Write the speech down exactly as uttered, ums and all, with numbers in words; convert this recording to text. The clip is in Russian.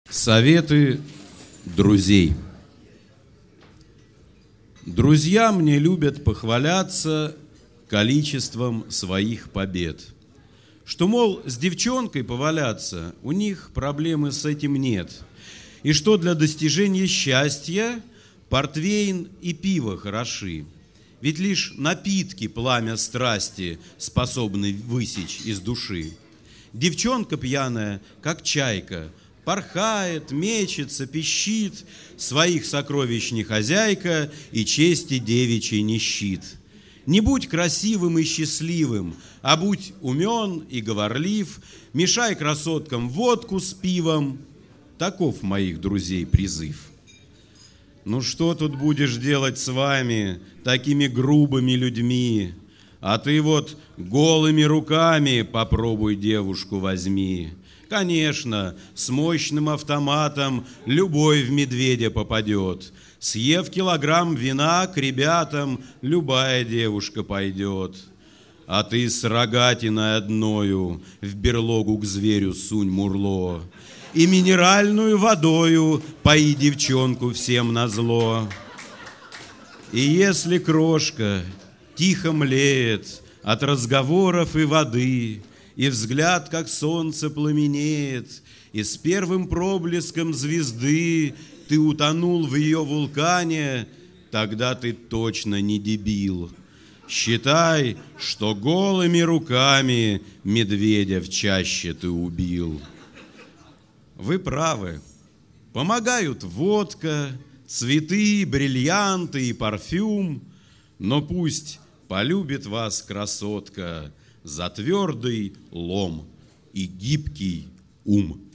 Советы друзей. Друзья мне любят похваляться количеством своих побед. Что, мол, с девчонкой поваляться, у них проблемы с этим нет. И что для достижения счастья портвейн и пиво хороши. Ведь лишь напитки пламя страсти способны высечь из души. Девчонка пьяная, как чайка, порхает, мечется, пищит, своих сокровищ не хозяйка и чести девичьей не щит. Не будь красивым и счастливым, а будь умен и говорлив, мешай красоткам водку с пивом. Таков моих друзей призыв. Ну что тут будешь делать с вами, такими грубыми людьми? А ты вот голыми руками попробуй девушку возьми. Конечно, с мощным автоматом любой в медведя попадет. Съев килограмм вина, к ребятам любая девушка пойдет. А ты с рогатиной одною в берлогу к зверю сунь мурло. И минеральную водою пои девчонку всем назло. И если крошка тихо млеет от разговоров и воды, и взгляд, как солнце, пламенеет, и с первым проблеском звезды ты утонул в ее вулкане, тогда ты точно не дебил. Считай, что голыми руками медведя в чаще ты убил. Вы правы. Помогают водка, цветы, бриллианты и парфюм, но пусть полюбит вас красотка за твердый лом и гибкий ум.